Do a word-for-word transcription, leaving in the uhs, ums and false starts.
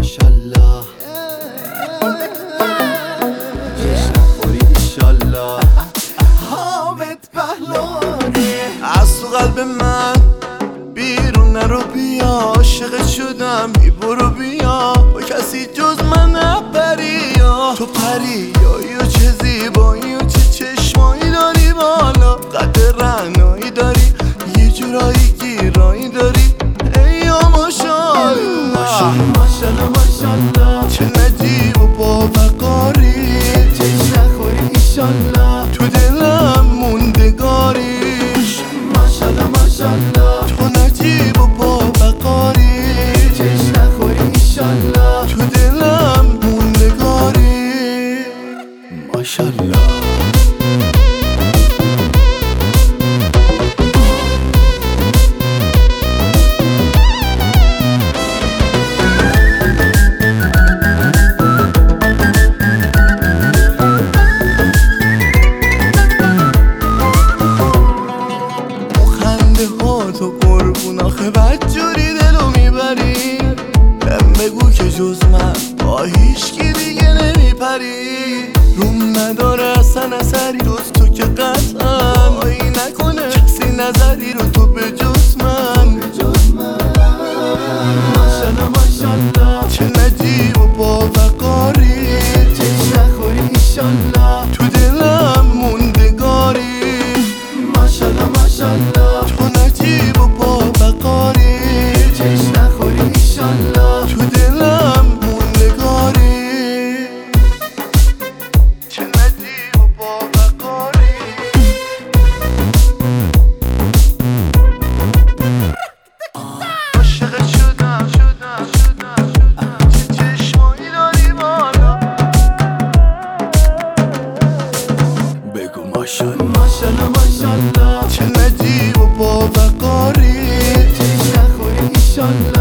ماشالله جشن خوری ایشالله حامد پهلوانی از تو قلب من بیرون نرو بیا عاشقت شدم بی برو بیا با کسی جز من نپری تو پریایی و چه زیبایی و چه چشمایی داری بالا قد رعنایی داری یه جورایی گیرایی داری ای یا ماشالله ماشالله ماشالله چه نجیب و باوقاری جشن خوری ایشالله تو دلم موندگاری ماشالله ماشالله تو نجیب و باوقاری جشن خوری ایشالله تو دلم موندگاری ماشالله تو قربون آخه بدجوری دلو میبری بهم بگو که جز من با هیچکی دیگه نمیپری روم نداره اصلا اثری جز تو که قطعا آیی نکنه کسی نظری رو تو به جز من ماشالله ماشالله چه نجیب و باوقاری جشن خوری ایشالله تو دلم موندگاری ماشالله ماشالله تو نجیب و باوقاری جشن خوری ایشالله تو دلم موندگاری چه نجیب و باوقاری عاشقت شدم شدم شدم چه چشمایی داری بالا بگو ماشالله ماشالله ماشالله چه نجیب و باوقاری جشن خوری ایشالله